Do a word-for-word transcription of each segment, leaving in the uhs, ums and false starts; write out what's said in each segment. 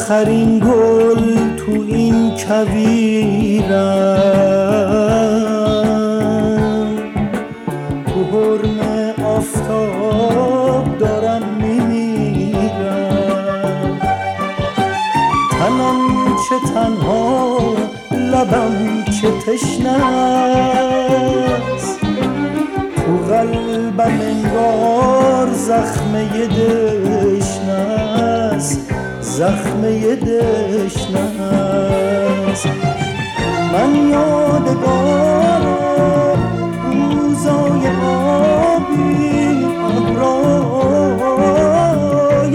آخرین گل تو این کویرم، تو حرم آفتاب دارم میمیرم. تنم چه تنها، لبم چه تشنه‌ست، تو قلبم انگار زخمه دشنه‌ست، زخمه دشنه‌ست. من یادگارم روزای آبی، ابرای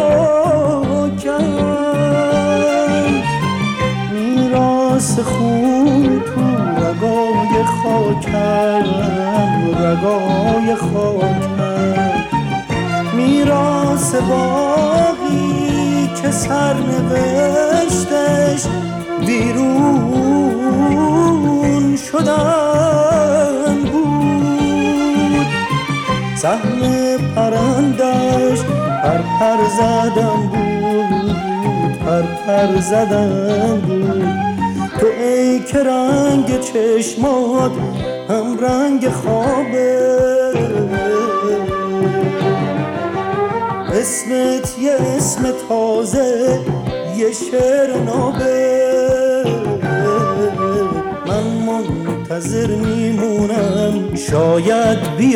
پاکم، میراث خون تو رگای خاکم، رگای خاکم، میراث باقی که سرنوشتش ویرون شدن بود. سهم پرندش پر پر زدن بود، پر پر زدن بود. تو ای که رنگ چشمات هم رنگ خوابه، اسمت یه اسم تازه، یه شعر نابه. من منتظر میمونم شاید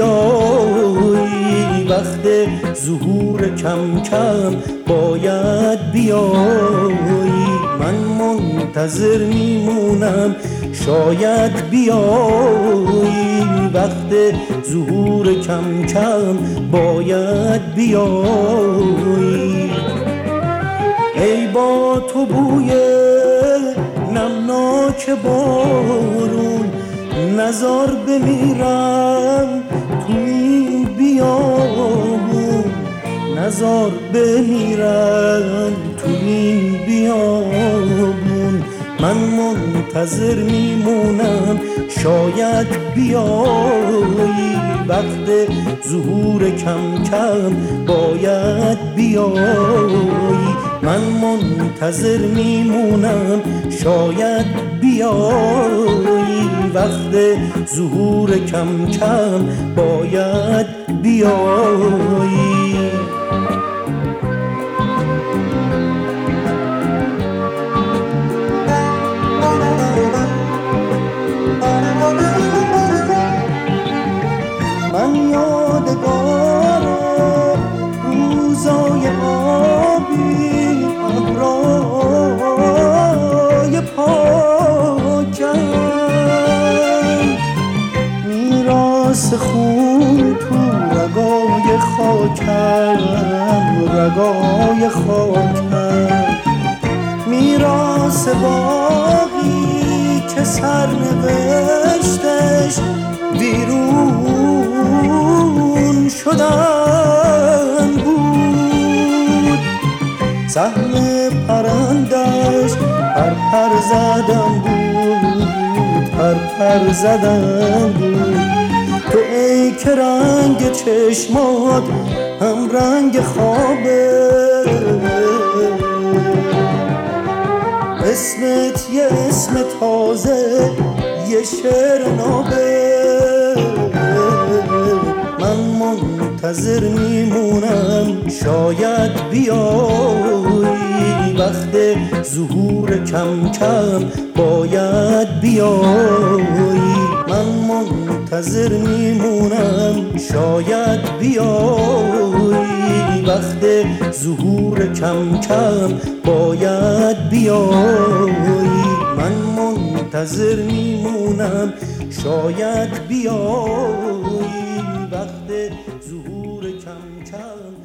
بیایی، وقت ظهور کم کم باید بیایی. من منتظر میمونم شاید بیایی، وقت ظهور کم کم باید بیایی. ای با تو بوی نمناک بارون، نزار بمیرم تو این بیابون، نزار بمیرم تو این بیابون. من منتظر میمونم شاید بیایی، وقت ظهور کم کم باید بیایی. من منتظر میمونم شاید بیایی، وقت ظهور کم کم باید بیایی. من یادگارم روزای آبی، ابرای پاکم، میراث خون تو رگای خاکم، رگای خاکم، میراث باقی که سرنوشتش ویرون شدن بود. سهم پرندش پر پر زدن بود، پر پر زدن بود. تو ای که رنگ چشمات هم رنگ خوابه، اسمت یه اسم تازه، یه شعر نابه. من منتظر میمونم شاید بیایی، وقت ظهور کم کم باید بیایی. من منتظر میمونم شاید بیایی، وقت ظهور کم کم باید بیایی. من منتظر میمونم شاید بیایی، وقت ظهور کم کم